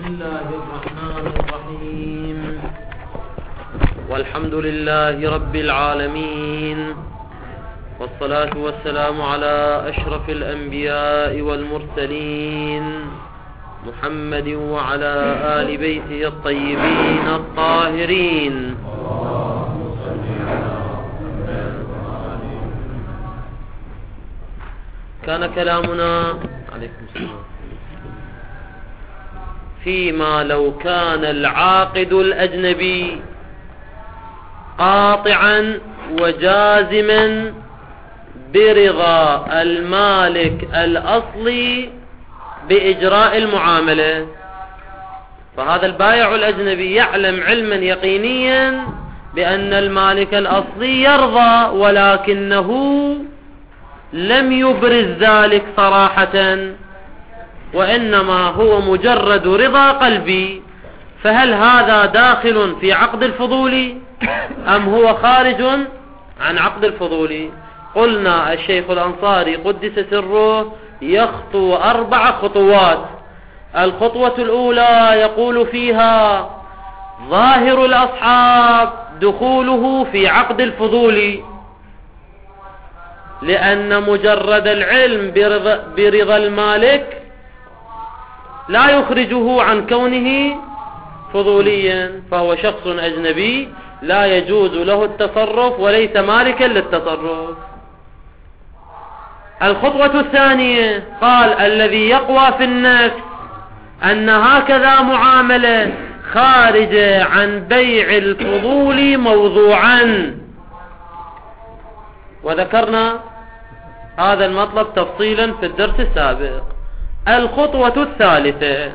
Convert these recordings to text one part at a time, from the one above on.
الله الرحمن الرحيم. والحمد لله رب العالمين، والصلاة والسلام على أشرف الأنبياء والمرسلين محمد وعلى آل بيته الطيبين الطاهرين. كان كلامنا عليكم السلام فيما لو كان العاقد الأجنبي قاطعا وجازما برضا المالك الأصلي بإجراء المعاملة، فهذا البائع الأجنبي يعلم علما يقينيا بأن المالك الأصلي يرضى، ولكنه لم يبرز ذلك صراحة، وإنما هو مجرد رضا قلبي. فهل هذا داخل في عقد الفضول أم هو خارج عن عقد الفضول؟ قلنا الشيخ الأنصاري قدس سره يخطو 4 خطوات. الخطوة الأولى يقول فيها ظاهر الأصحاب دخوله في عقد الفضول، لأن مجرد العلم برضا المالك لا يخرجه عن كونه فضوليا، فهو شخص أجنبي لا يجوز له التصرف وليس مالكا للتصرف. الخطوة الثانية قال الذي يقوى في النفس أن هكذا معاملة خارجة عن بيع الفضول موضوعا، وذكرنا هذا المطلب تفصيلا في الدرس السابق. الخطوة الثالثة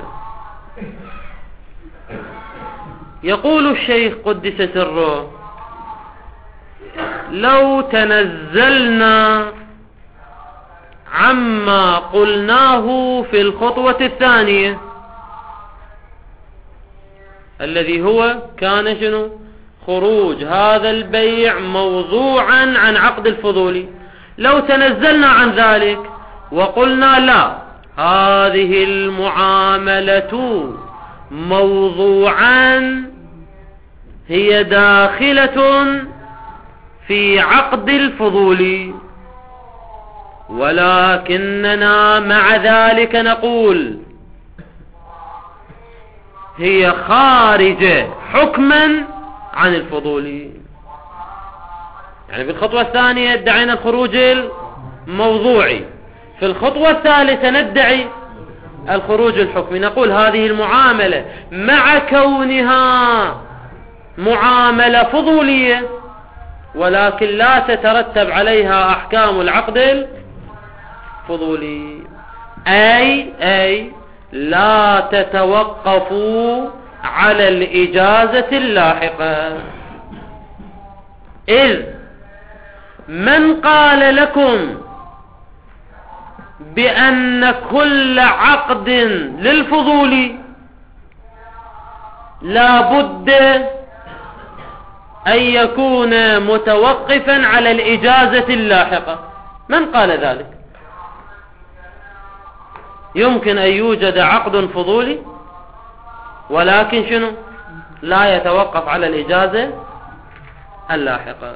يقول الشيخ قدس سره لو تنزلنا عما قلناه في الخطوة الثانية الذي هو كان شنو؟ خروج هذا البيع موضوعا عن عقد الفضول. لو تنزلنا عن ذلك وقلنا لا، هذه المعاملة موضوعا هي داخلة في عقد الفضول، ولكننا مع ذلك نقول هي خارجة حكما عن الفضول. يعني في الخطوة الثانية ادعينا الخروج الموضوعي، في الخطوة الثالثة ندعي الخروج الحكمي. نقول هذه المعاملة مع كونها معاملة فضولية ولكن لا تترتب عليها أحكام العقد الفضولي، أي لا تتوقف على الإجازة اللاحقة. إذ من قال لكم بأن كل عقد للفضول لا بد أن يكون متوقفا على الإجازة اللاحقة؟ من قال ذلك؟ يمكن أن يوجد عقد فضولي ولكن شنو؟ لا يتوقف على الإجازة اللاحقة،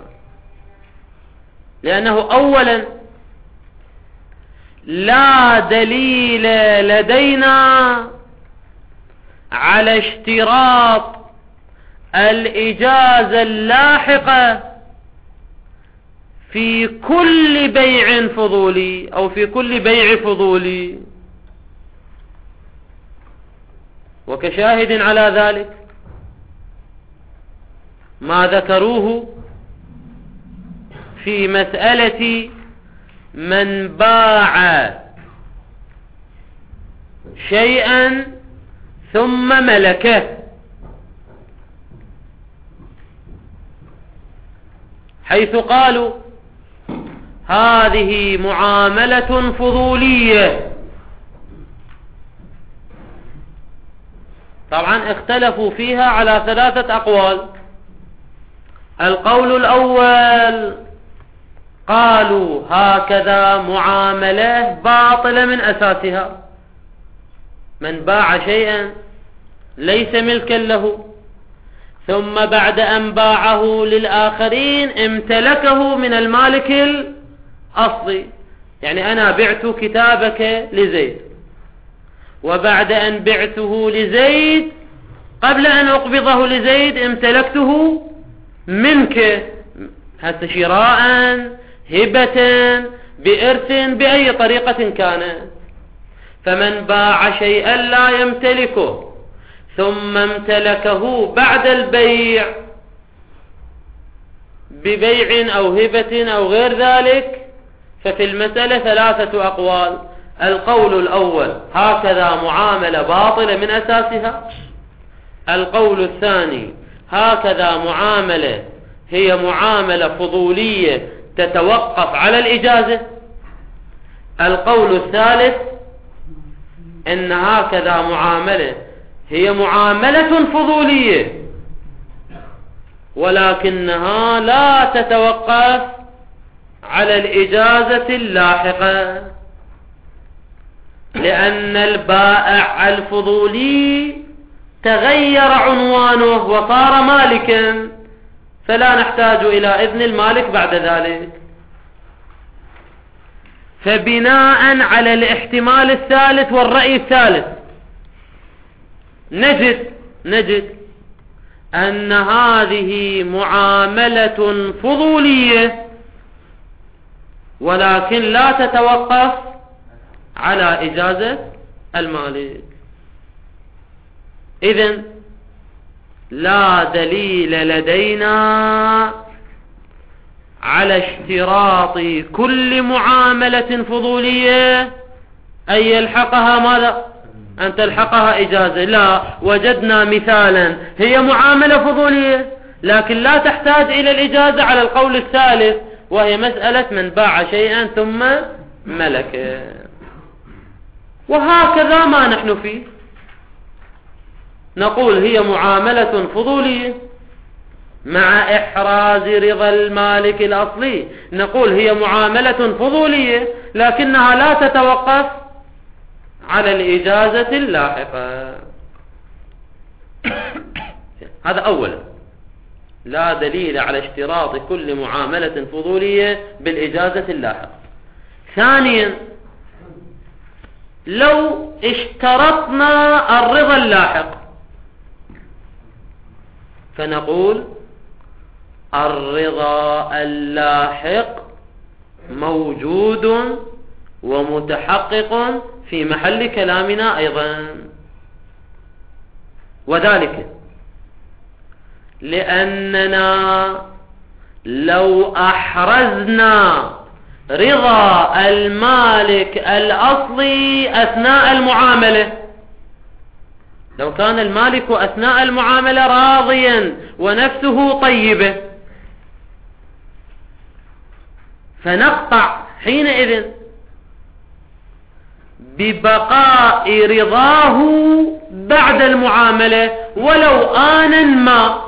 لأنه أولا لا دليل لدينا على اشتراط الإجازة اللاحقة في كل بيع فضولي أو في كل بيع فضولي. وكشاهد على ذلك ما ذكروه في مسألة من باع شيئا ثم ملكه، حيث قالوا هذه معاملة فضولية. طبعا اختلفوا فيها على 3 أقوال. القول الأول قالوا هكذا معاملة باطلة من أساسها، من باع شيئا ليس ملكا له، ثم بعد أن باعه للآخرين امتلكه من المالك الأصلي. يعني أنا بعت كتابك لزيد، وبعد أن بعته لزيد قبل أن أقبضه لزيد امتلكته منك، هذا شراء، هبة، بإرث، بأي طريقة كانت. فمن باع شيئا لا يمتلكه ثم امتلكه بعد البيع ببيع أو هبة أو غير ذلك، ففي المسألة 3 أقوال. القول الأول: هكذا معاملة باطلة من أساسها. القول الثاني: هكذا معاملة هي معاملة فضولية تتوقف على الإجازة. القول الثالث: إن هكذا معاملة هي معاملة فضولية ولكنها لا تتوقف على الإجازة اللاحقة، لأن البائع الفضولي تغير عنوانه وصار مالكا، فلا نحتاج إلى إذن المالك بعد ذلك. فبناء على الاحتمال الثالث والرأي الثالث نجد أن هذه معاملة فضولية ولكن لا تتوقف على إجازة المالك. إذن لا دليل لدينا على اشتراط كل معاملة فضولية أن يلحقها ماذا؟ أن تلحقها إجازة. لا، وجدنا مثالا هي معاملة فضولية لكن لا تحتاج إلى الإجازة على القول الثالث، وهي مسألة من باع شيئا ثم ملكه. وهكذا ما نحن فيه، نقول هي معاملة فضولية مع إحراز رضا المالك الأصلي، نقول هي معاملة فضولية لكنها لا تتوقف على الإجازة اللاحقة. هذا أولا، لا دليل على اشتراط كل معاملة فضولية بالإجازة اللاحقة. ثانيا، لو اشترطنا الرضا اللاحق فنقول الرضا اللاحق موجود ومتحقق في محل كلامنا أيضا، وذلك لأننا لو أحرزنا رضا المالك الأصلي أثناء المعاملة، لو كان المالك أثناء المعاملة راضيا ونفسه طيبة، فنقطع حينئذ ببقاء رضاه بعد المعاملة ولو آنا ما.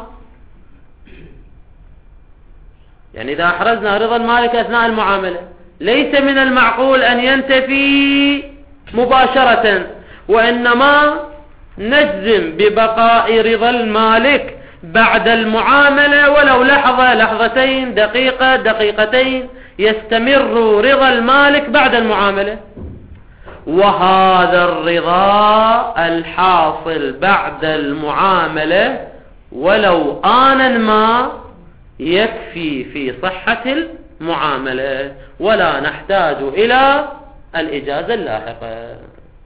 يعني إذا أحرزنا رضا المالك أثناء المعاملة ليس من المعقول أن ينتفي مباشرة، وإنما نجزم ببقاء رضا المالك بعد المعاملة ولو لحظة، لحظتين، دقيقة، دقيقتين، يستمر رضا المالك بعد المعاملة. وهذا الرضا الحاصل بعد المعاملة ولو آنا ما يكفي في صحة المعاملة ولا نحتاج إلى الإجازة اللاحقة.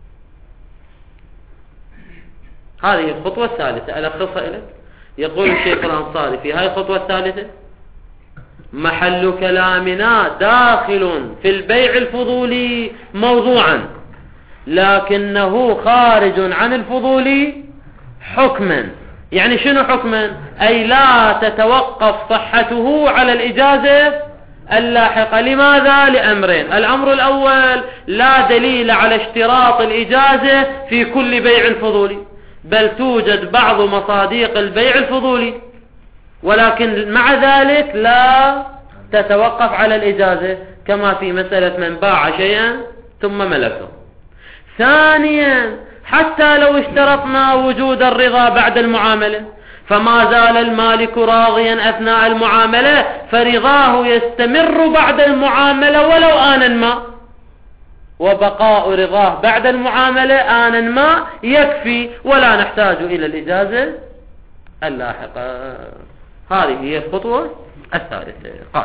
هذه الخطوة الثالثة ألخصها إليك. يقول الشيخ الأنصاري في هذه الخطوة الثالثة: محل كلامنا داخل في البيع الفضولي موضوعا لكنه خارج عن الفضولي حكما. يعني شنو حكما؟ أي لا تتوقف صحته على الإجازة اللاحقة. لماذا؟ لأمرين: الأمر الأول، لا دليل على اشتراط الإجازة في كل بيع فضولي، بل توجد بعض مصاديق البيع الفضولي ولكن مع ذلك لا تتوقف على الإجازة، كما في مسألة من باع شيئا ثم ملكه. ثانيا، حتى لو اشترطنا وجود الرضا بعد المعاملة، فما زال المالك راضيا أثناء المعاملة، فرضاه يستمر بعد المعاملة ولو آنا ما، وبقاء رضاه بعد المعاملة آنا ما يكفي، ولا نحتاج إلى الإجازة اللاحقة. هذه هي الخطوة الثالثة. قال: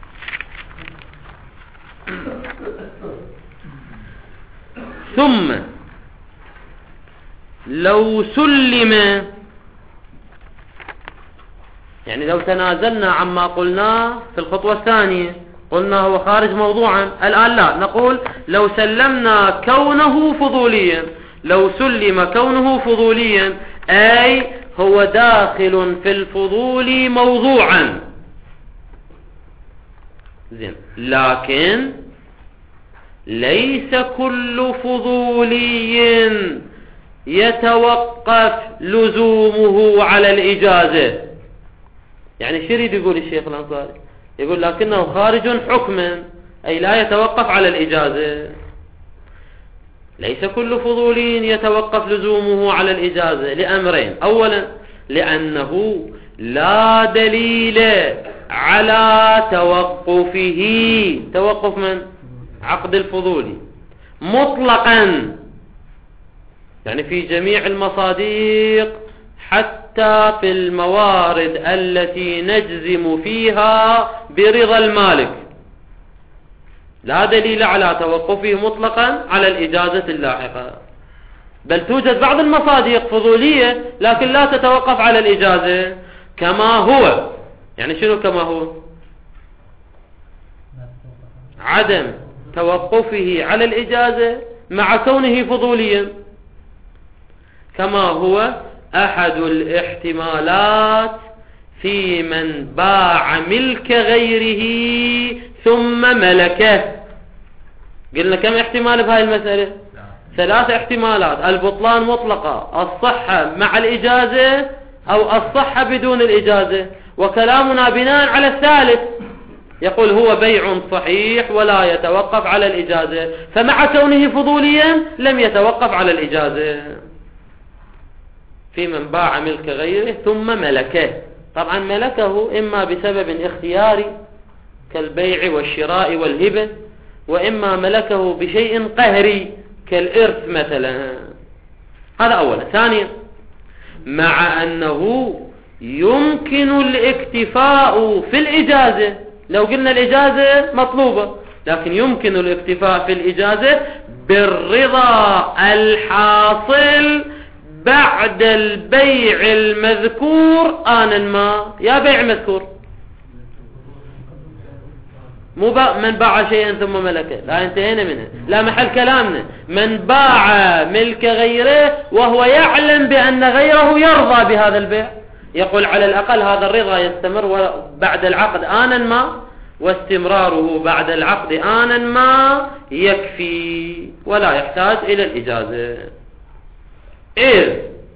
ثم لو سلم، يعني لو تنازلنا عما قلناه في الخطوة الثانية، قلنا هو خارج موضوعا، الآن لا، نقول لو سلمنا كونه فضوليا، لو سلم كونه فضوليا أي هو داخل في الفضول موضوعا، زين، لكن ليس كل فضولي يتوقف لزومه على الإجازة. يعني شو يريد يقول الشيخ الأنصاري؟ يقول لكنه خارج حكما، أي لا يتوقف على الإجازة. ليس كل فضولي يتوقف لزومه على الإجازة لأمرين: أولا لأنه لا دليل على توقفه، توقف من؟ عقد الفضولي مطلقا، يعني في جميع المصادق، حتى في الموارد التي نجزم فيها برضا المالك، لا دليل على توقفه مطلقا على الإجازة اللاحقة، بل توجد بعض المصادق فضولية لكن لا تتوقف على الإجازة كما هو. يعني شنو كما هو؟ عدم توقفه على الإجازة مع كونه فضوليا، كما هو أحد الاحتمالات في من باع ملك غيره ثم ملكه. قلنا كم احتمال بهاي المسألة؟ 3 احتمالات: البطلان مطلقة، الصحة مع الإجازة، أو الصحة بدون الإجازة، وكلامنا بناء على الثالث، يقول هو بيع صحيح ولا يتوقف على الإجازة، فمع كونه فضوليا لم يتوقف على الإجازة. في من باع ملك غيره ثم ملكه، طبعا ملكه إما بسبب اختياري كالبيع والشراء والهبة، وإما ملكه بشيء قهري كالإرث مثلا. هذا أولا. ثانيا، مع أنه يمكن الاكتفاء في الإجازة، لو قلنا الإجازة مطلوبة، لكن يمكن الاكتفاء في الإجازة بالرضا الحاصل بعد البيع المذكور آنا ما. يا بيع مذكور، مو من باع شيئا ثم ملكه، لا انتهينا منها، لا محل كلامنا. من باع ملك غيره وهو يعلم بأن غيره يرضى بهذا البيع، يقول على الأقل هذا الرضا يستمر بعد العقد آنا ما، واستمراره بعد العقد آنا ما يكفي ولا يحتاج إلى الإجازة. إذ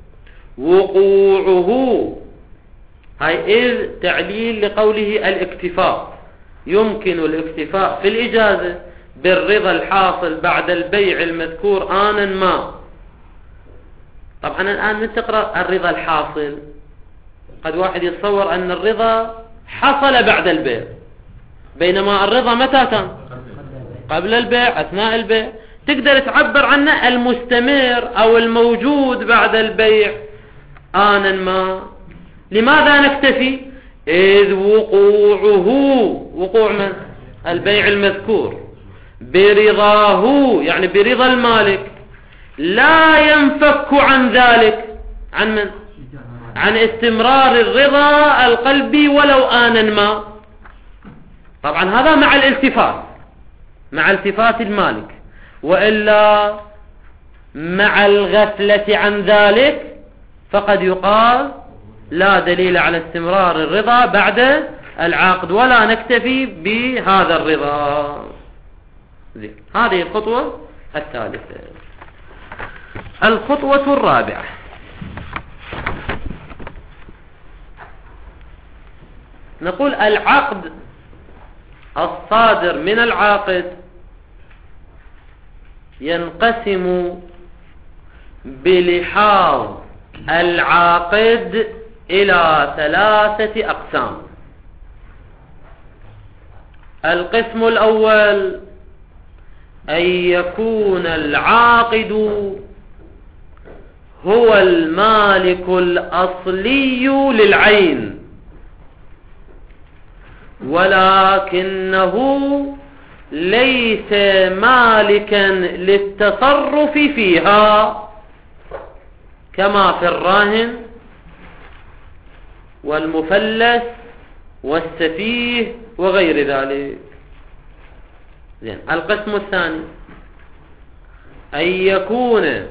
وقوعه، هاي إذ تعليل لقوله الاكتفاء، يمكن الاكتفاء في الإجازة بالرضا الحاصل بعد البيع المذكور آنا ما. طبعا الآن نتقرأ الرضا الحاصل، قد واحد يتصور أن الرضا حصل بعد البيع، بينما الرضا متى كان؟ قبل البيع، أثناء البيع. تقدر تعبر عنه المستمر أو الموجود بعد البيع آنا ما. لماذا نكتفي؟ إذ وقوعه، وقوع من؟ البيع المذكور، برضاه يعني برضا المالك، لا ينفك عن ذلك. عن من؟ عن استمرار الرضا القلبي ولو آنا ما. طبعا هذا مع الالتفات، مع التفات المالك، وإلا مع الغفلة عن ذلك فقد يقال لا دليل على استمرار الرضا بعد العقد، ولا نكتفي بهذا الرضا. هذه الخطوة الثالثة. الخطوة الرابعة، نقول العقد الصادر من العاقد ينقسم بلحاظ العاقد إلى 3 أقسام. القسم الأول أن يكون العاقد هو المالك الأصلي للعين، ولكنه ليس مالكا للتصرف فيها، كما في الراهن والمفلس والسفيه وغير ذلك. زين. القسم الثاني أن يكون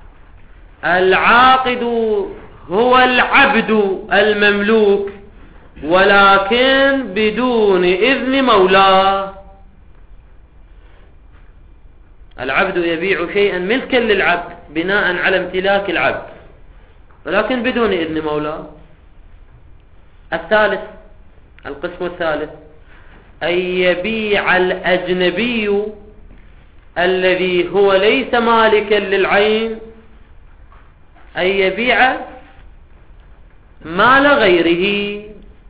العاقد هو العبد المملوك، ولكن بدون إذن مولاه. العبد يبيع شيئا ملكا للعبد بناء على امتلاك العبد، ولكن بدون إذن مولاه. الثالث، القسم الثالث، أن يبيع الأجنبي الذي هو ليس مالكا للعين، أن يبيع مال غيره.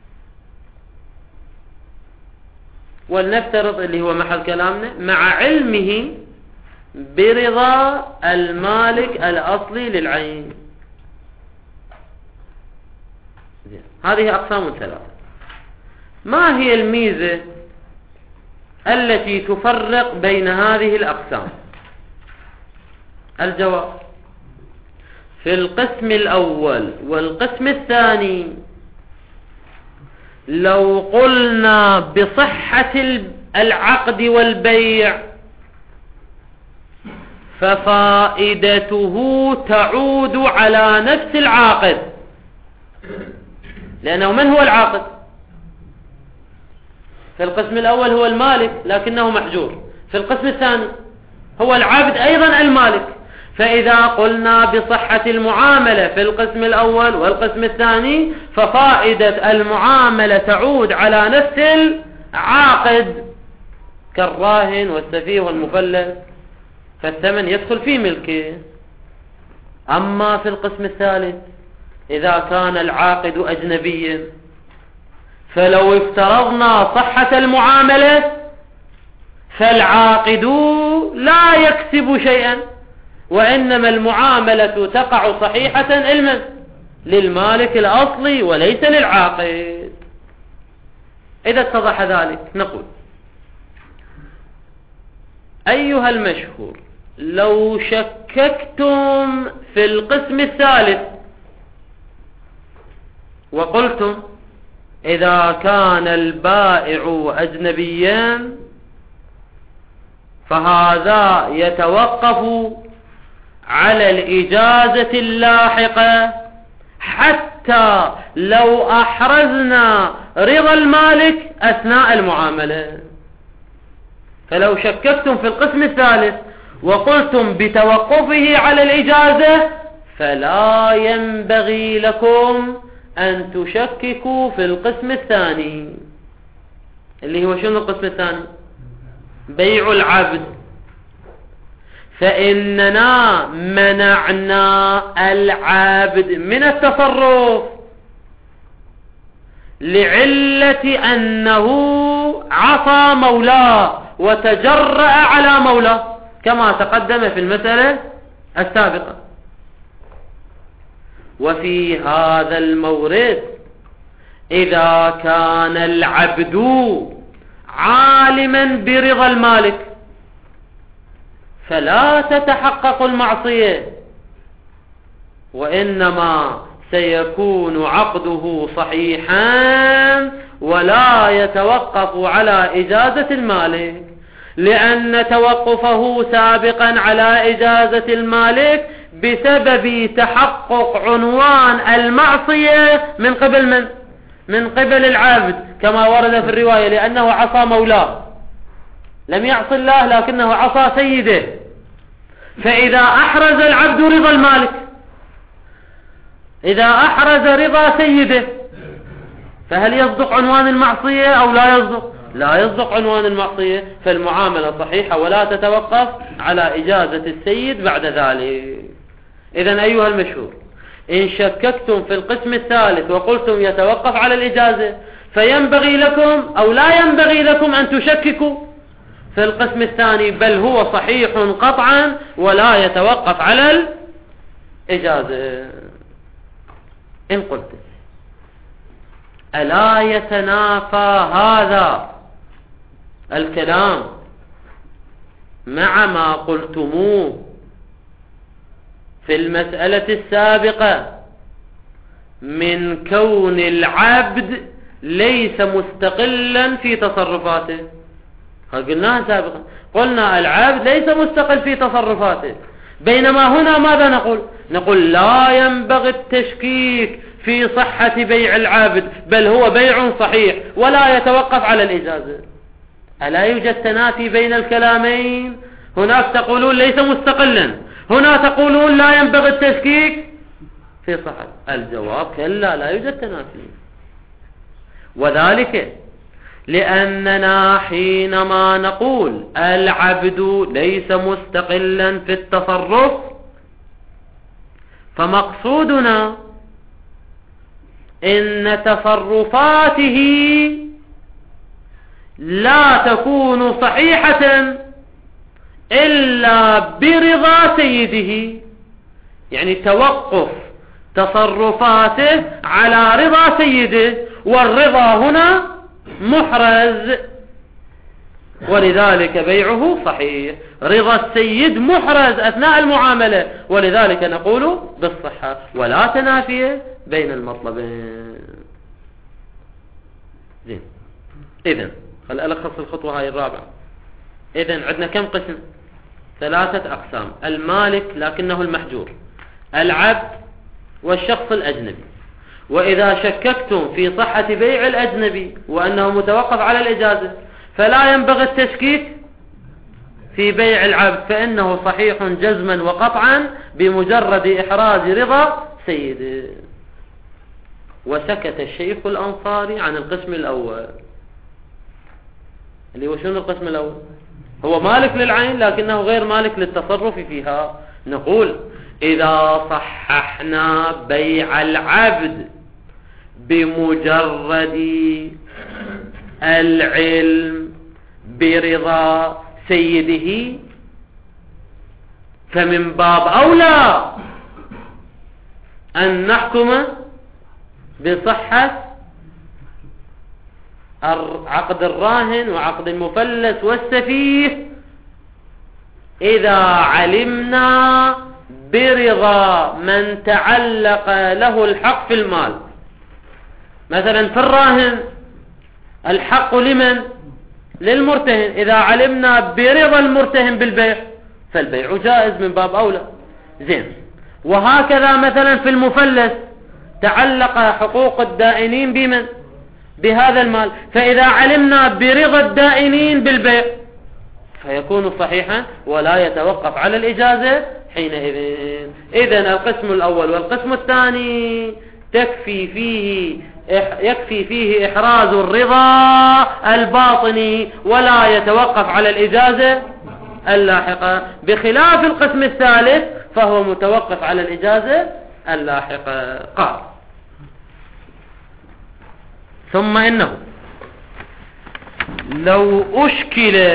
ولنفترض اللي هو محل كلامنا مع علمه برضا المالك الأصلي للعين. هذه أقسام 3. ما هي الميزة التي تفرق بين هذه الأقسام؟ الجواب: في القسم الأول والقسم الثاني لو قلنا بصحة العقد والبيع ففائدته تعود على نفس العاقد، لأنه من هو العاقد؟ في القسم الأول هو المالك لكنه محجور، في القسم الثاني هو العبد أيضا المالك. فإذا قلنا بصحة المعاملة في القسم الأول والقسم الثاني ففائدة المعاملة تعود على نفس العاقد كالراهن والسفيه والمفلس، فالثمن يدخل في ملكه. أما في القسم الثالث إذا كان العاقد أجنبيا فلو افترضنا صحة المعاملة فالعاقد لا يكسب شيئا، وإنما المعاملة تقع صحيحة للمالك الأصلي وليس للعاقد. إذا اتضح ذلك نقول: أيها المشهور، لو شككتم في القسم الثالث وقلتم إذا كان البائع أجنبيا فهذا يتوقف على الإجازة اللاحقة حتى لو أحرزنا رضا المالك أثناء المعاملة. فلو شككتم في القسم الثالث وقلتم بتوقفه على الإجازة فلا ينبغي لكم أن تشككوا في القسم الثاني، اللي هو شنو القسم الثاني؟ بيع العبد. فإننا منعنا العبد من التصرف لعلة أنه عصى مولاه وتجرأ على مولاه كما تقدم في المسألة السابقة. وفي هذا المورد إذا كان العبد عالما برضا المالك فلا تتحقق المعصية، وإنما سيكون عقده صحيحا ولا يتوقف على إجازة المالك، لأن توقفه سابقا على إجازة المالك بسبب تحقق عنوان المعصية من قبل من؟ من قبل العبد كما ورد في الرواية، لأنه عصى مولاه، لم يعص الله لكنه عصى سيده. فإذا أحرز العبد رضا المالك، إذا أحرز رضا سيده، فهل يصدق عنوان المعصية أو لا يصدق؟ لا يصدق عنوان المعصية، فالمعاملة صحيحة ولا تتوقف على إجازة السيد بعد ذلك. إذن أيها المشهور، إن شككتم في القسم الثالث وقلتم يتوقف على الإجازة، فينبغي لكم أو لا ينبغي لكم أن تشككوا في القسم الثاني، بل هو صحيح قطعا ولا يتوقف على الإجازة. إن قلت ألا يتنافى هذا الكلام مع ما قلتموه في المسألة السابقة من كون العبد ليس مستقلا في تصرفاته؟ قلناها سابقا، قلنا العبد ليس مستقل في تصرفاته، بينما هنا ماذا نقول لا ينبغي التشكيك في صحة بيع العبد، بل هو بيع صحيح ولا يتوقف على الإجازة. ألا يوجد تنافي بين الكلامين؟ هناك تقولون ليس مستقلا، هنا تقولون لا ينبغي التشكيك في صحة. الجواب كلا، لا يوجد تنافي، وذلك لأننا حينما نقول العبد ليس مستقلا في التصرف، فمقصودنا إن تصرفاته لا تكون صحيحة إلا برضا سيده، يعني توقف تصرفاته على رضا سيده، والرضا هنا محرز، ولذلك بيعه صحيح. رضا السيد محرز أثناء المعاملة، ولذلك نقول بالصحة، ولا تنافي بين المطلبين. زين، إذن خل ألخص الخطوة هاي الرابعة. إذن عندنا كم قسم؟ 3 أقسام: المالك لكنه المحجور، العبد، والشخص الأجنبي. وإذا شككتم في صحة بيع الأجنبي وأنه متوقف على الإجازة، فلا ينبغي التشكيك في بيع العبد، فإنه صحيح جزما وقطعا بمجرد إحراز رضا سيده. وسكت الشيخ الأنصاري عن القسم الأول، اللي هو شنو القسم الأول؟ هو مالك للعين لكنه غير مالك للتصرف فيها. نقول إذا صححنا بيع العبد بمجرد العلم برضا سيده، فمن باب أولى أن نحكم بصحة عقد الراهن وعقد المفلس والسفيه إذا علمنا برضا من تعلق له الحق في المال. مثلا في الراهن الحق لمن؟ للمرتهن، إذا علمنا برضا المرتهن بالبيع فالبيع جائز من باب أولى. زين، وهكذا مثلا في المفلس تعلق حقوق الدائنين بمن؟ بهذا المال، فإذا علمنا برضا الدائنين بالبيع فيكون صحيحا ولا يتوقف على الإجازة حينئذ. إذن القسم الأول والقسم الثاني يكفي فيه إحراز الرضا الباطني ولا يتوقف على الإجازة اللاحقة، بخلاف القسم الثالث فهو متوقف على الإجازة اللاحقة. قال: ثم إنه لو أشكل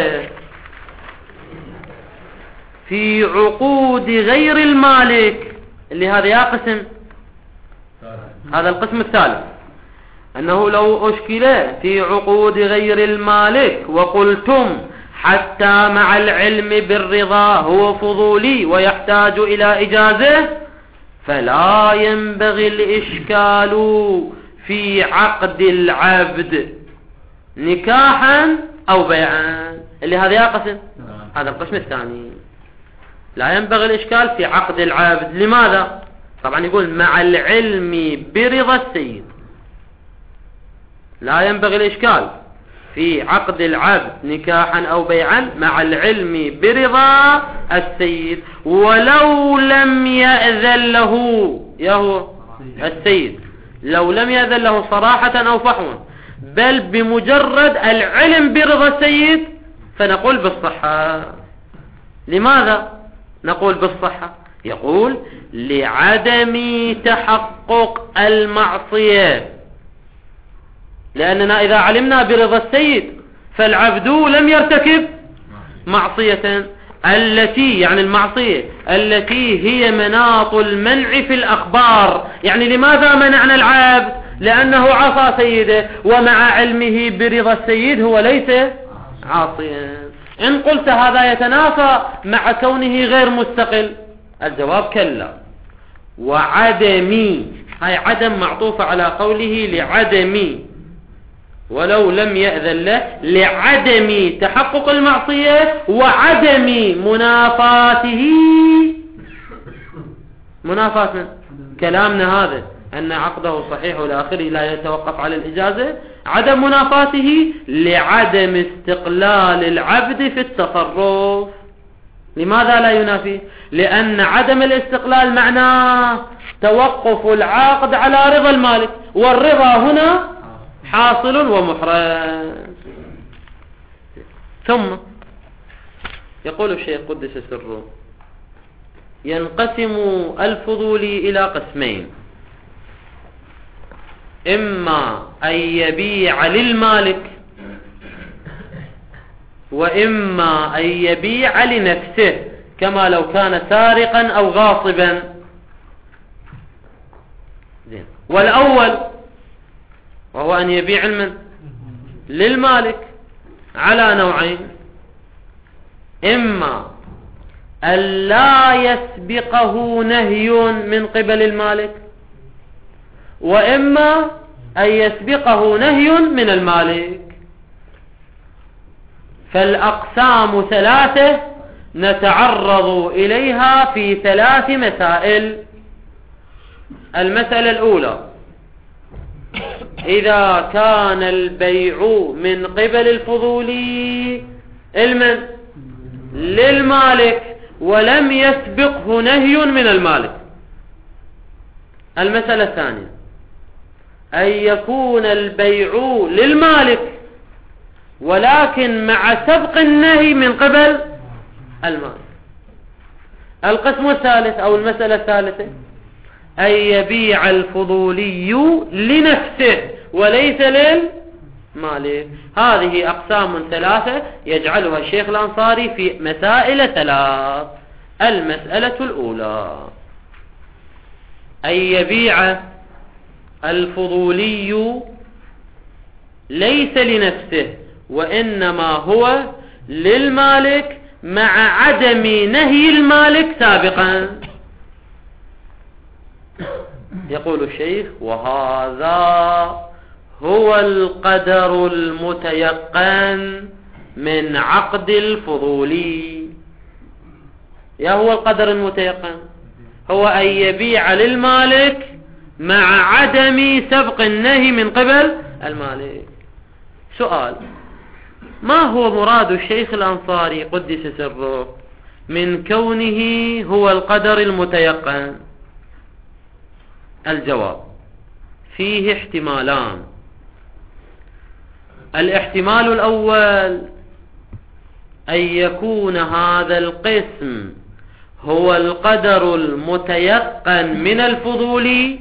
في عقود غير المالك، اللي هذا يا قسم، هذا القسم الثالث، أنه لو أشكل في عقود غير المالك وقلتم حتى مع العلم بالرضا هو فضولي ويحتاج إلى إجازة، فلا ينبغي الإشكال في عقد العبد نكاحا أو بيعا، اللي هذا يا قسم، هذا القسم الثاني. لا ينبغي الإشكال في عقد العبد. لماذا؟ طبعا يقول مع العلم برضا السيد. لا ينبغي الإشكال في عقد العبد نكاحا أو بيعا مع العلم برضا السيد، ولو لم يأذن له يهو السيد، لو لم يأذن له صراحة أو فحوا، بل بمجرد العلم برضا السيد فنقول بالصحة. لماذا نقول بالصحة؟ يقول لعدم تحقق المعصية، لأننا إذا علمنا برضا السيد فالعبد لم يرتكب معصية، التي يعني المعصية التي هي مناط المنع في الأخبار. يعني لماذا منعنا العبد؟ لأنه عصى سيده، ومع علمه برضا السيد هو ليس عاصيا. إن قلت هذا يتنافى مع كونه غير مستقل، الجواب كلا. وعدمي، هاي عدم معطوفة على قوله لعدمي ولو لم يأذن له، لعدم تحقق المعصية وعدم منافاته. منافاة من كلامنا هذا أن عقده صحيح والآخر لا يتوقف على الإجازة، عدم منافاته لعدم استقلال العبد في التصرف. لماذا لا ينافي؟ لأن عدم الاستقلال معناه توقف العقد على رضا المالك، والرضا هنا حاصل ومحرز. ثم يقول الشيخ قدس سره: ينقسم الفضولي إلى قسمين: إما أن يبيع للمالك، وإما أن يبيع لنفسه، كما لو كان سارقا أو غاصبا. والأول وهو أن يبيع للمالك على نوعين: إما أن لا يسبقه نهي من قبل المالك، وإما أن يسبقه نهي من المالك. فالأقسام ثلاثة نتعرض إليها في 3 مسائل. المسألة الأولى: إذا كان البيع من قبل الفضولي للمالك ولم يسبقه نهي من المالك. المسألة الثانية: أن يكون البيع للمالك ولكن مع سبق النهي من قبل المالك. القسم الثالث أو المسألة الثالثة: أن يبيع الفضولي لنفسه وليس للمالك. هذه أقسام 3 يجعلها الشيخ الأنصاري في مسائل 3. المسألة الأولى: أن يبيع الفضولي ليس لنفسه وإنما هو للمالك مع عدم نهي المالك سابقا. يقول الشيخ: وهذا هو القدر المتيقن من عقد الفضولي. يا هو القدر المتيقن؟ هو أن يبيع للمالك مع عدم سبق النهي من قبل المالك. سؤال: ما هو مراد الشيخ الأنصاري قدس سره من كونه هو القدر المتيقن؟ الجواب: فيه احتمالان. الاحتمال الأول: أن يكون هذا القسم هو القدر المتيقن من الفضول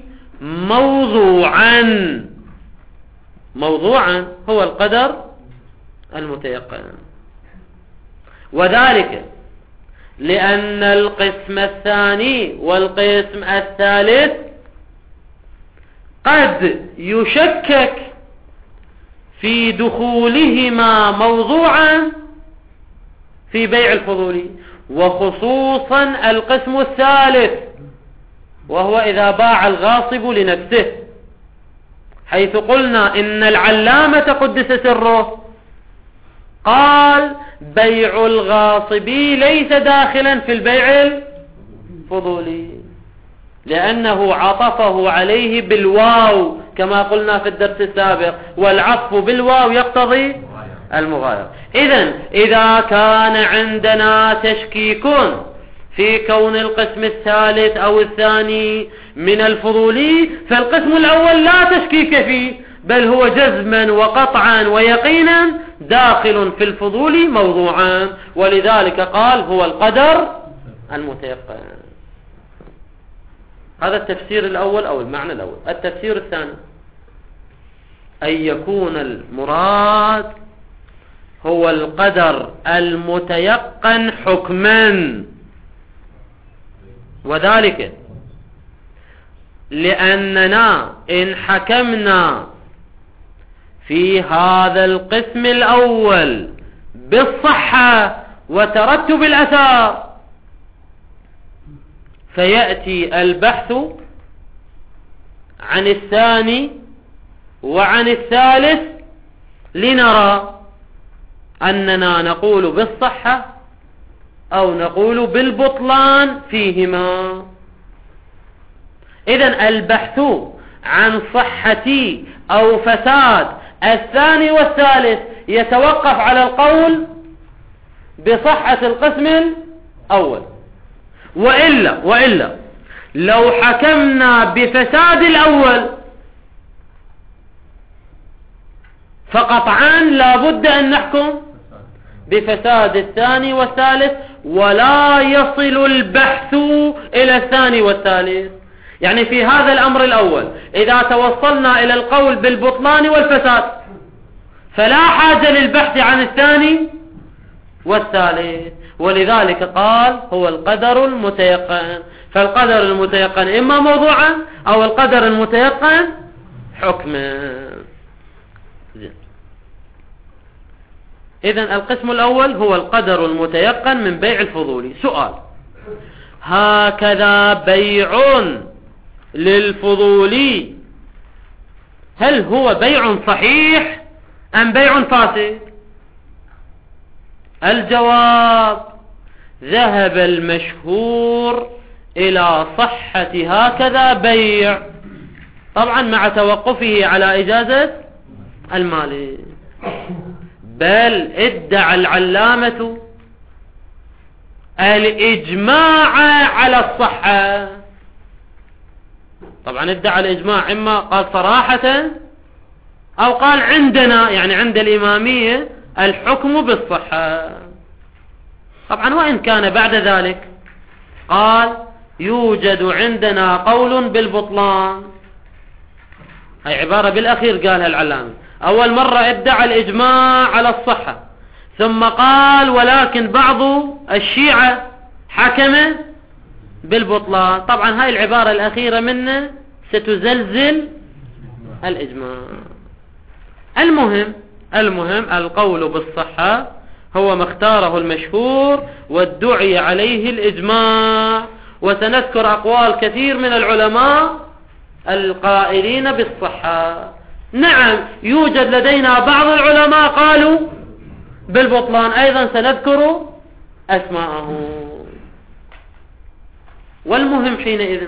موضوعا هو القدر المتيقن، وذلك لأن القسم الثاني والقسم الثالث قد يشكك في دخولهما موضوعا في بيع الفضولي، وخصوصا القسم الثالث وهو إذا باع الغاصب لنفسه، حيث قلنا إن العلامة قدس سره قال بيع الغاصب ليس داخلا في البيع الفضولي، لأنه عطفه عليه بالواو كما قلنا في الدرس السابق، والعطف بالواو يقتضي المغايرة. إذا كان عندنا تشكيك في كون القسم الثالث أو الثاني من الفضولي، فالقسم الأول لا تشكيك فيه، بل هو جزما وقطعا ويقينا داخل في الفضول موضوعا، ولذلك قال هو القدر المتيقن. هذا التفسير الأول أو المعنى الأول. التفسير الثاني أن يكون المراد هو القدر المتيقن حكما، وذلك لأننا إن حكمنا في هذا القسم الأول بالصحة وترتب الأثار فيأتي البحث عن الثاني وعن الثالث لنرى أننا نقول بالصحة أو نقول بالبطلان فيهما. إذن البحث عن صحة أو فساد الثاني والثالث يتوقف على القول بصحة القسم الأول، وإلا لو حكمنا بفساد الأول فقطعا لا بد أن نحكم بفساد الثاني والثالث، ولا يصل البحث إلى الثاني والثالث. يعني في هذا الأمر الأول إذا توصلنا إلى القول بالبطلان والفساد فلا حاجة للبحث عن الثاني والثالث، ولذلك قال هو القدر المتيقن. فالقدر المتيقن إما موضوعا أو القدر المتيقن حكما. إذن القسم الأول هو القدر المتيقن من بيع الفضولي. سؤال: هكذا بيع للفضولي هل هو بيع صحيح أم بيع فاسد؟ الجواب: ذهب المشهور إلى صحة هكذا بيع، طبعا مع توقفه على إجازة المالك. بل ادعى العلامة الإجماع على الصحة. طبعا ادعى الإجماع، إما قال صراحة أو قال عندنا، يعني عند الإمامية الحكم بالصحة. طبعا وإن كان بعد ذلك قال يوجد عندنا قول بالبطلان. هاي عبارة بالأخير قالها العلامة. أول مرة ادعى الإجماع على الصحة، ثم قال ولكن بعض الشيعة حكم بالبطلان. طبعا هاي العبارة الأخيرة منه ستزلزل الإجماع. المهم القول بالصحة هو ما اختاره المشهور وادعي عليه الإجماع. وسنذكر أقوال كثير من العلماء القائلين بالصحة. نعم يوجد لدينا بعض العلماء قالوا بالبطلان، أيضا سنذكر أسماءهم. والمهم حينئذ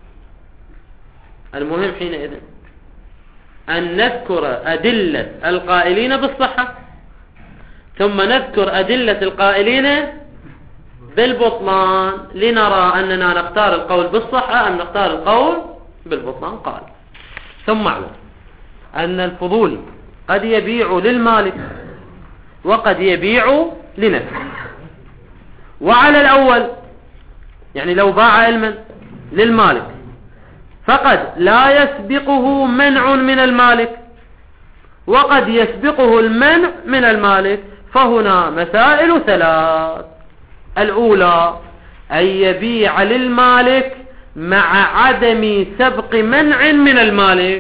أن نذكر أدلة القائلين بالصحة، ثم نذكر أدلة القائلين بالبطلان لنرى أننا نختار القول بالصحة أم نختار القول بالبطلان. قال: ثم اعلم أن الفضولي قد يبيع للمالك وقد يبيع لنفسه. وعلى الأول يعني لو باع علما للمالك فقد لا يسبقه منع من المالك وقد يسبقه المنع من المالك. فهنا مسائل ثلاث: الأولى أن يبيع للمالك مع عدم سبق منع من المالك.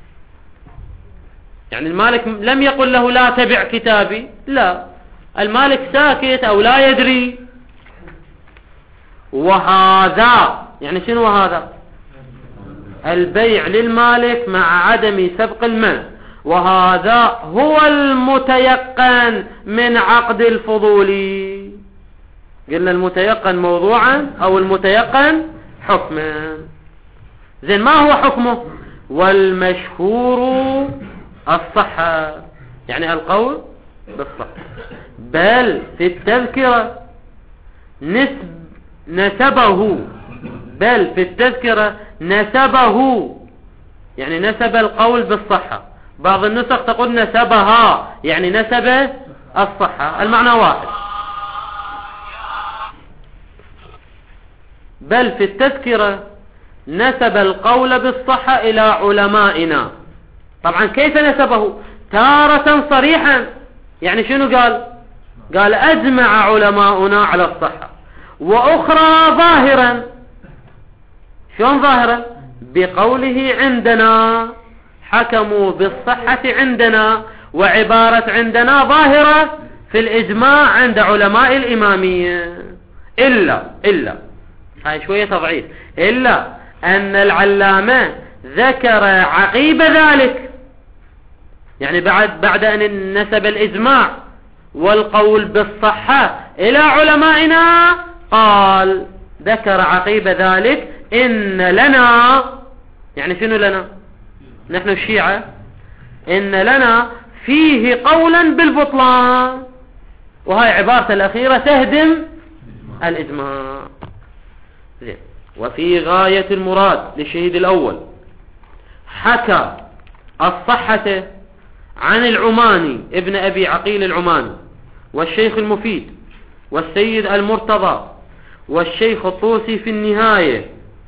يعني المالك لم يقل له لا تبع كتابي، لا، المالك ساكت أو لا يدري. وهذا يعني شنو هذا؟ البيع للمالك مع عدم سبق المنع، وهذا هو المتيقن من عقد الفضولي. قلنا المتيقن موضوعا أو المتيقن حكما. زين، ما هو حكمه؟ والمشهور الصحة، يعني القول بالصحة. بل في التذكرة نسبه، يعني نسب القول بالصحة. بعض النسخ تقول نسبها، يعني نسب الصحة، المعنى واحد. بل في التذكرة نسب القول بالصحة إلى علمائنا. طبعا كيف نسبه؟ تارة صريحا، يعني شنو قال أجمع علماؤنا على الصحة، وأخرى ظاهرا. شلون ظاهرا؟ بقوله عندنا، حكموا بالصحة عندنا، وعبارة عندنا ظاهرة في الإجماع عند علماء الإمامية. إلا هاي شوية تضعيف، إلا أن العلامة ذكر عقيب ذلك، يعني بعد أن نسب الإجماع والقول بالصحة إلى علمائنا، قال ذكر عقيب ذلك إن لنا، يعني شنو لنا؟ نحن الشيعة، إن لنا فيه قولا بالبطلان، وهي عبارة الأخيرة تهدم الإجماع. زين. وفي غاية المراد للشهيد الأول حكى الصحة عن العماني ابن أبي عقيل العماني، والشيخ المفيد، والسيد المرتضى، والشيخ الطوسي في النهاية،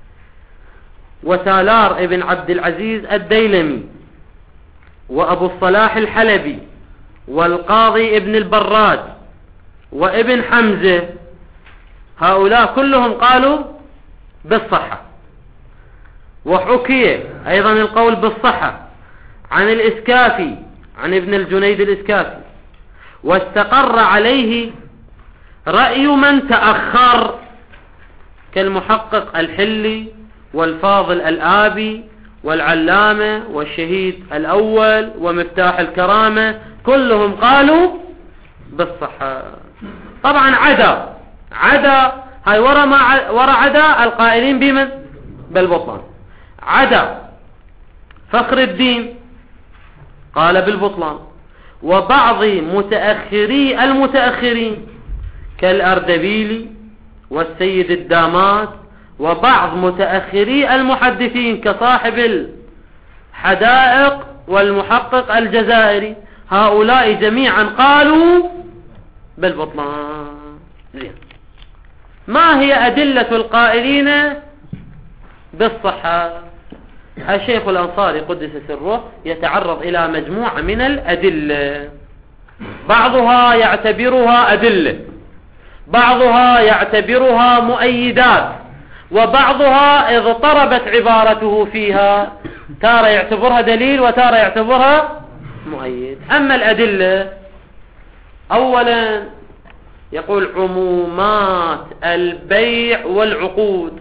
وسالار ابن عبد العزيز الديلمي، وأبو الصلاح الحلبي، والقاضي ابن البراد، وابن حمزة. هؤلاء كلهم قالوا بالصحة. وحكي أيضا القول بالصحة عن الإسكافي، عن ابن الجنيد الإسكافي، واستقر عليه رأي من تأخر كالمحقق الحلي، والفاضل الآبي، والعلامة، والشهيد الأول، ومفتاح الكرامة، كلهم قالوا بالصحة. طبعا عدا هاي ورا عدا القائلين بمن؟ بالبطلان. عدا فخر الدين قال بالبطلان، وبعض المتأخرين كالأردبيلي والسيد الدامات، وبعض متأخري المحدثين كصاحب الحدائق والمحقق الجزائري، هؤلاء جميعا قالوا بالبطلان. زين. ما هي أدلة القائلين بالصحة؟ الشيخ الأنصاري قدس سره يتعرض إلى مجموعة من الأدلة، بعضها يعتبرها أدلة، بعضها يعتبرها مؤيدات، وبعضها اضطربت عبارته فيها، تارة يعتبرها دليل وتارة يعتبرها مؤيد. أما الأدلة، أولا يقول عمومات البيع والعقود،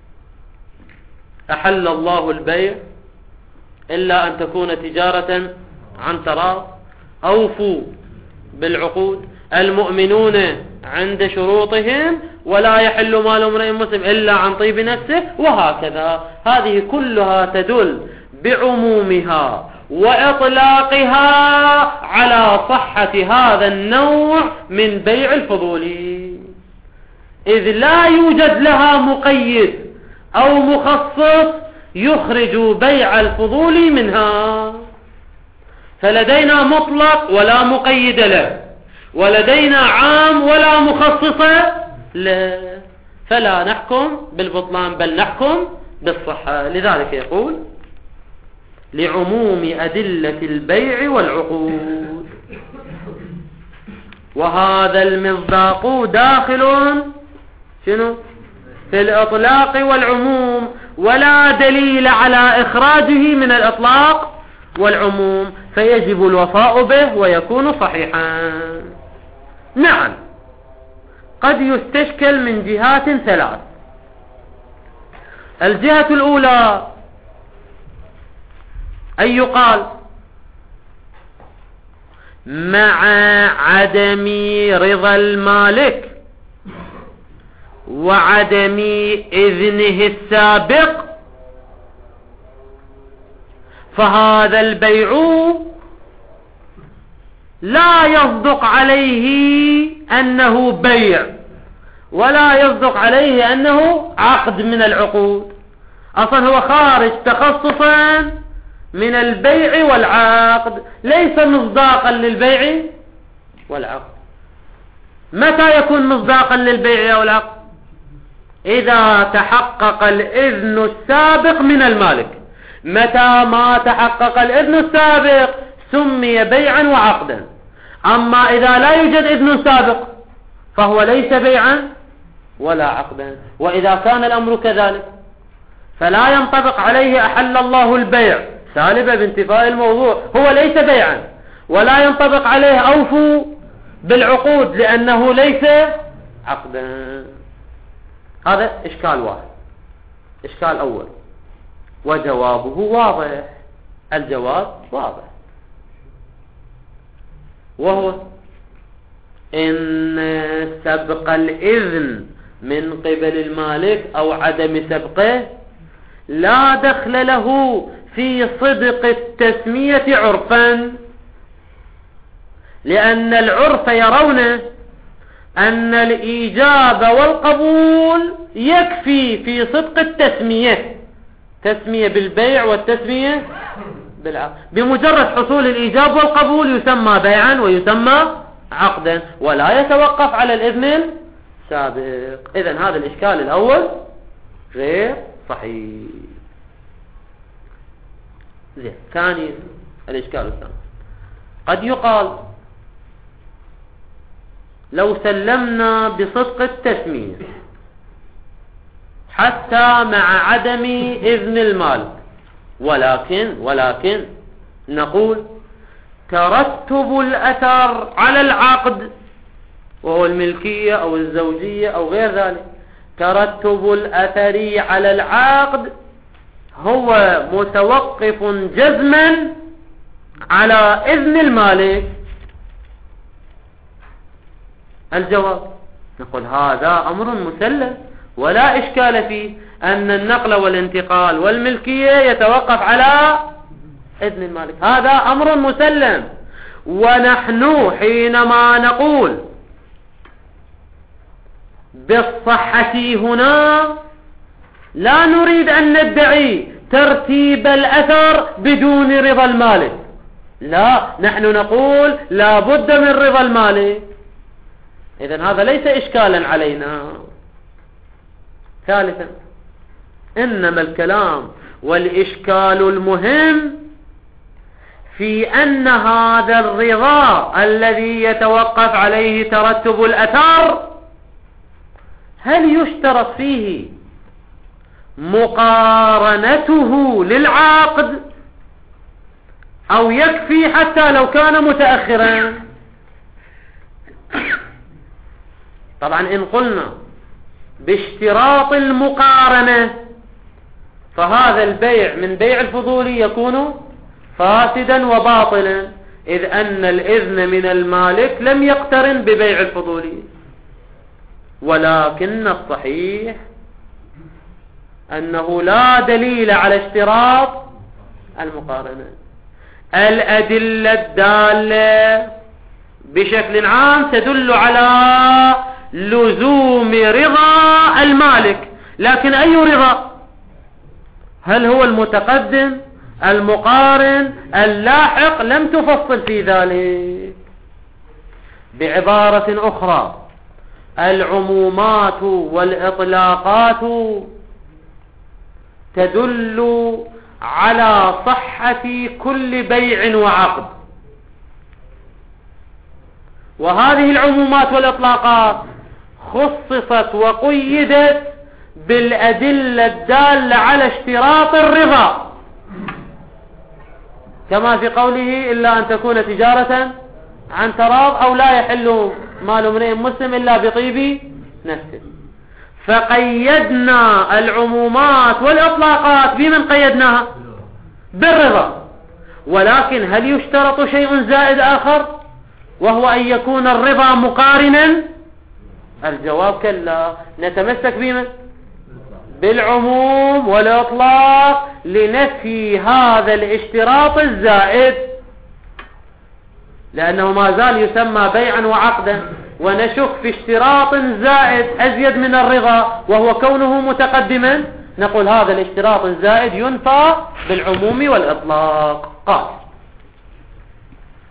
أحل الله البيع إلا أن تكون تجارة عن تراض، أوفوا بالعقود، المؤمنون عند شروطهم، ولا يحل مال امرئ مسلم إلا عن طيب نفسه، وهكذا. هذه كلها تدل بعمومها وإطلاقها على صحة هذا النوع من بيع الفضولي، إذ لا يوجد لها مقيد أو مخصص يخرج بيع الفضولي منها. فلدينا مطلق ولا مقيد له، ولدينا عام ولا مخصص له، فلا نحكم بالبطلان بل نحكم بالصحة. لذلك يقول لعموم أدلة البيع والعقود، وهذا المصداق داخل شنو؟ في الإطلاق والعموم، ولا دليل على إخراجه من الإطلاق والعموم، فيجب الوفاء به ويكون صحيحا. نعم، قد يستشكل من جهات ثلاث. الجهة الأولى أن يقال مع عدم رضا المالك وعدم إذنه السابق فهذا البيع لا يصدق عليه أنه بيع، ولا يصدق عليه أنه عقد من العقود، أصلا هو خارج تخصصا من البيع والعقد، ليس مصداقا للبيع والعقد. متى يكون مصداقا للبيع والعقد؟ إذا تحقق الإذن السابق من المالك. متى ما تحقق الإذن السابق سمي بيعا وعقدا. أما إذا لا يوجد إذن سابق فهو ليس بيعا ولا عقدا. وإذا كان الأمر كذلك فلا ينطبق عليه أحل الله البيع سالبة بانتفاء الموضوع، هو ليس بيعا، ولا ينطبق عليه أوفوا بالعقود لأنه ليس عقدا. هذا إشكال واحد. إشكال أول، وجوابه واضح. الجواب واضح، وهو إن سبق الإذن من قبل المالك أو عدم سبقه لا دخل له في صدق التسمية عرفا، لأن العرف يرون أن الإيجاب والقبول يكفي في صدق التسمية، تسمية بالبيع والتسمية بالعقد. بمجرد حصول الإيجاب والقبول يسمى بيعا ويسمى عقدا، ولا يتوقف على الإذن السابق. إذن هذا الإشكال الأول غير صحيح. زين، ثاني الإشكال الثاني، قد يقال لو سلمنا بصدق التسمية حتى مع عدم إذن المال، ولكن نقول ترتب الأثر على العقد وهو الملكية أو الزوجية أو غير ذلك، ترتب الأثر على العقد هو متوقف جزما على إذن المالك. الجواب، نقول هذا أمر مسلم ولا إشكال فيه، أن النقل والانتقال والملكية يتوقف على إذن المالك، هذا أمر مسلم. ونحن حينما نقول بالصحة هنا لا نريد أن ندعي ترتيب الأثر بدون رضا المالك، لا، نحن نقول لا بد من رضا المالك. إذن هذا ليس إشكالا علينا. ثالثا، إنما الكلام والإشكال المهم في أن هذا الرضا الذي يتوقف عليه ترتب الأثر هل يشترط فيه مقارنته للعقد أو يكفي حتى لو كان متأخرا؟ طبعا إن قلنا باشتراط المقارنة فهذا البيع من بيع الفضولي يكون فاسدا وباطلا، إذ أن الإذن من المالك لم يقترن ببيع الفضولي. ولكن الصحيح أنه لا دليل على اشتراط المقارنة. الأدلة الدالة بشكل عام تدل على لزوم رضا المالك، لكن أي رضا؟ هل هو المتقدم، المقارن، اللاحق؟ لم تفصل في ذلك. بعبارة أخرى، العمومات والإطلاقات تدل على صحة كل بيع وعقد، وهذه العمومات والإطلاقات خصصت وقيدت بالأدلة الدالة على اشتراط الرضا، كما في قوله إلا أن تكون تجارة عن تراض أو لا يحل مال امرئ مسلم إلا بطيب نفسه. فقيدنا العمومات والإطلاقات بمن قيدناها؟ بالرضا. ولكن هل يشترط شيء زائد آخر وهو أن يكون الرضا مقارنا؟ الجواب كلا، نتمسك بمن؟ بالعموم والإطلاق لنفي هذا الاشتراط الزائد، لأنه ما زال يسمى بيعا وعقدا، ونشك في اشتراط زائد أزيد من الرضا وهو كونه متقدما، نقول هذا الاشتراط الزائد ينفى بالعموم والإطلاق. قال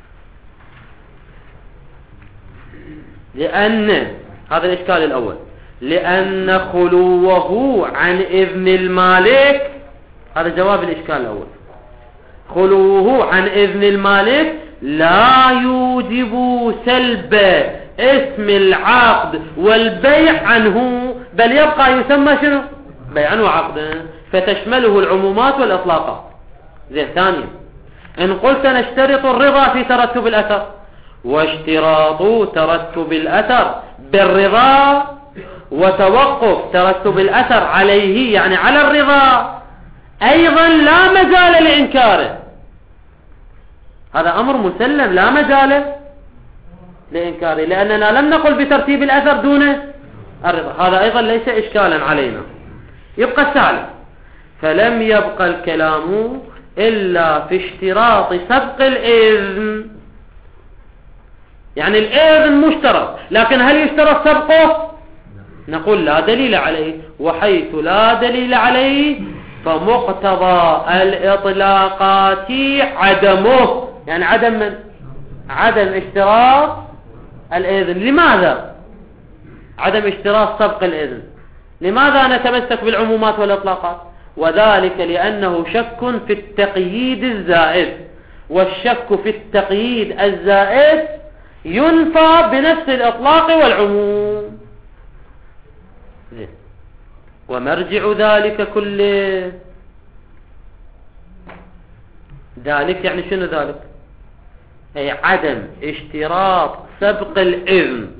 لأن هذا الإشكال الأول، لأن خلوه عن إذن المالك، هذا جواب الإشكال الأول، خلوه عن إذن المالك لا يوجب سلب اسم العقد والبيع عنه، بل يبقى يسمى شنو؟ بيعا وعقدا، فتشمله العمومات والإطلاقات. زين. ثانيا، إن قلت نشترط الرضا في ترتب الأثر، واشتراط ترتب الأثر بالرضا وتوقف ترتب الأثر عليه يعني على الرضا أيضا لا مجال لإنكاره، هذا أمر مسلم لا مجال لإنكاره، لأننا لم نقل بترتيب الأثر دون الرضا، هذا أيضا ليس إشكالا علينا. يبقى الثالث، فلم يبقى الكلام إلا في اشتراط سبق الإذن، يعني الإذن مشترط، لكن هل يشترط سبقه؟ نقول لا دليل عليه، وحيث لا دليل عليه فمقتضى الإطلاقات عدمه، يعني عدم من؟ عدم اشتراط الإذن. لماذا عدم اشتراط سبق الإذن؟ لماذا نتمسك بالعمومات والإطلاقات؟ وذلك لأنه شك في التقييد الزائد، والشك في التقييد الزائد ينفى بنفس الإطلاق والعموم. ومرجع ذلك كله، ذلك يعني شنو ذلك؟ أي عدم اشتراط سبق الإذن،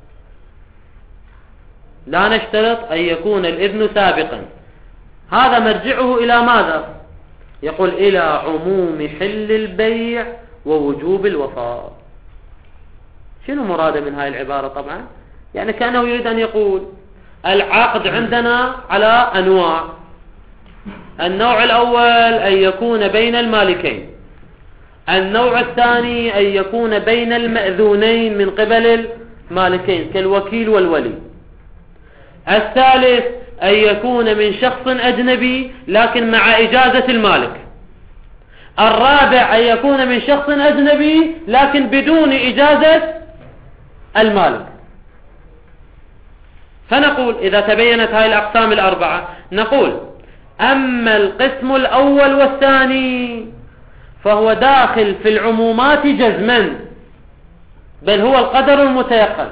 لا نشترط أن يكون الإذن سابقا، هذا مرجعه إلى ماذا؟ يقول إلى عموم حل البيع ووجوب الوفاء. شنو مراده من هاي العبارة؟ طبعا يعني كأنه يريد أن يقول العقد عندنا على أنواع، النوع الأول أن يكون بين المالكين، النوع الثاني أن يكون بين المأذونين من قبل المالكين كالوكيل والولي، الثالث أن يكون من شخص أجنبي لكن مع إجازة المالك، الرابع أن يكون من شخص أجنبي لكن بدون إجازة المالك. فنقول إذا تبينت هذه الأقسام الأربعة، نقول أما القسم الأول والثاني فهو داخل في العمومات جزما، بل هو القدر المتيقن،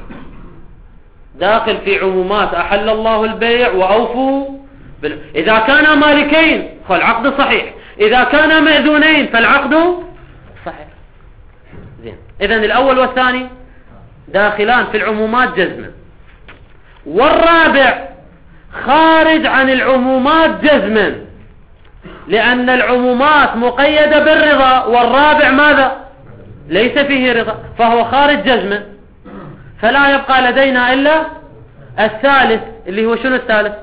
داخل في عمومات أحل الله البيع وأوفوا إذا كانا مالكين فالعقد صحيح، إذا كانا مأذونين فالعقد صحيح. زين. إذن الأول والثاني داخلان في العمومات جزما، والرابع خارج عن العمومات جزما، لأن العمومات مقيدة بالرضا، والرابع ماذا؟ ليس فيه رضا، فهو خارج جزما، فلا يبقى لدينا إلا الثالث اللي هو شنو الثالث؟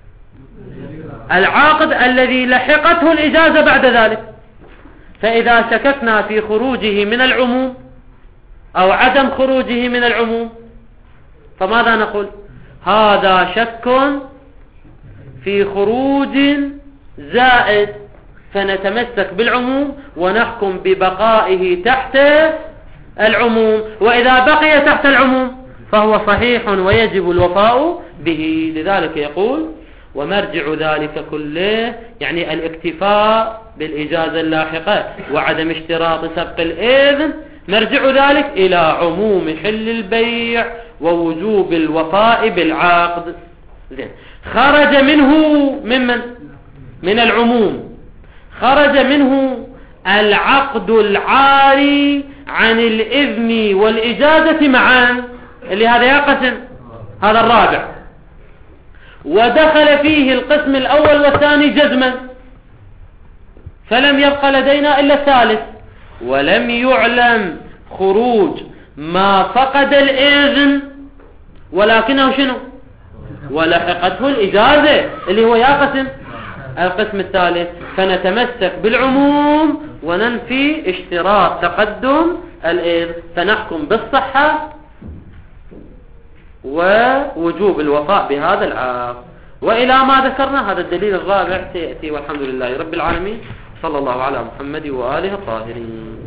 العاقد الذي لحقته الإجازة بعد ذلك. فإذا شككنا في خروجه من العموم أو عدم خروجه من العموم فماذا نقول؟ هذا شك في خروج زائد، فنتمسك بالعموم ونحكم ببقائه تحت العموم، وإذا بقي تحت العموم فهو صحيح ويجب الوفاء به. لذلك يقول ومرجع ذلك كله، يعني الاكتفاء بالإجازة اللاحقة وعدم اشتراط سبق الإذن، مرجع ذلك إلى عموم حل البيع ووجوب الوفاء بالعقد. خرج منه من العموم، خرج منه العقد العاري عن الإذن والإجازة معا، اللي هذا يقسم، هذا الرابع، ودخل فيه القسم الأول والثاني جزما، فلم يبقى لدينا إلا الثالث. ولم يعلم خروج ما فقد الإذن ولكنه شنو؟ ولحقته الإجازة، اللي هو يقسم القسم الثالث. فنتمسك بالعموم وننفي اشتراط تقدم الإذن، فنحكم بالصحة ووجوب الوفاء بهذا العقد. وإلى ما ذكرنا هذا الدليل الرابع سيأتي، والحمد لله رب العالمين، صلى الله على محمد وآله الطاهرين.